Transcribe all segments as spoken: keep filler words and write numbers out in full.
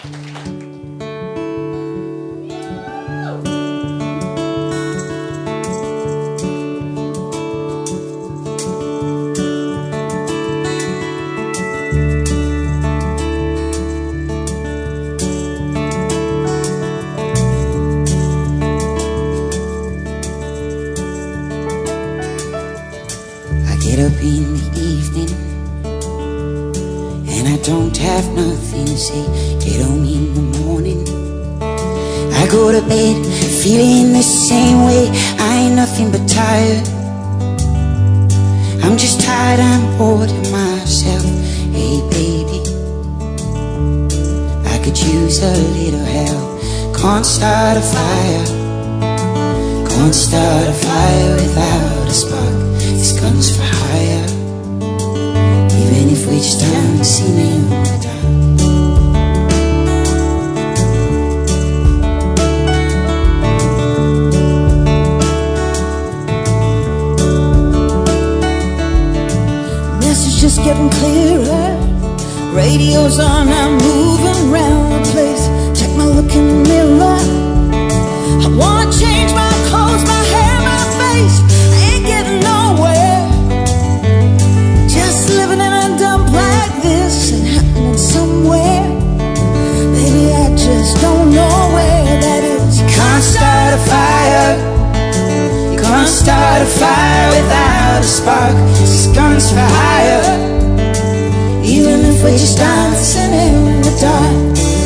Get up in the evening and I don't have nothing to say. Get home in the morning, I go to bed feeling the same way. I ain't nothing but tired. I'm just tired, I'm bored of myself. Hey baby, I could use a little help. Can't start a fire, can't start a fire without a spark. This gun's for hire, even if we're just dancing in the dark. Message just getting clearer. Radio's on, I'm moving around the place. Check my look in the mirror. I wanna change my clothes, my hair, my face. I ain't getting nowhere. Just living in a dump like this and happening somewhere. Baby, I just don't know where that is. You can't start a fire, you can't start a fire without a spark. This gun's for hire, even if we're just dancing in the dark.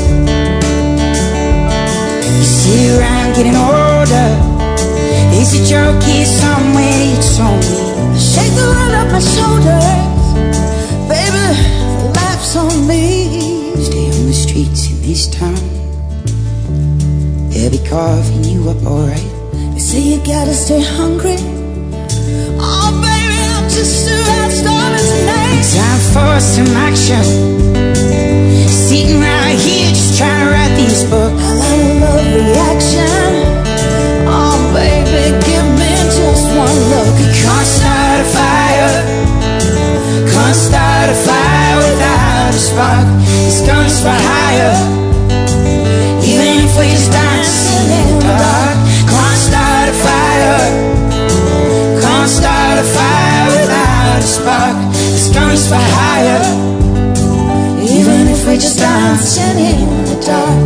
You sit around getting older. Is it your kid somewhere you told me? I shake the world off my shoulders. Baby, life's on me. Stay on the streets in this town, they'll be carving you up alright. They say you gotta stay hungry. Oh baby, I'm just about starving tonight. Time for some action. Sitting right here just trying to write this book. I love reaction. Oh baby, give me just one look. You can't start a fire, can't start a fire without a spark. This gun's for hire, even if we're just dancing in the dark. Can't start a fire, can't start a fire without a spark. This gun's for hire, even if we're just dancing in the dark.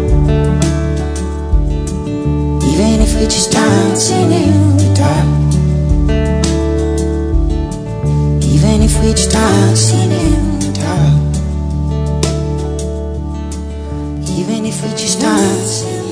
Even if we're just dancing in the dark. Even if we're just dancing in the dark. Even if we're just dancing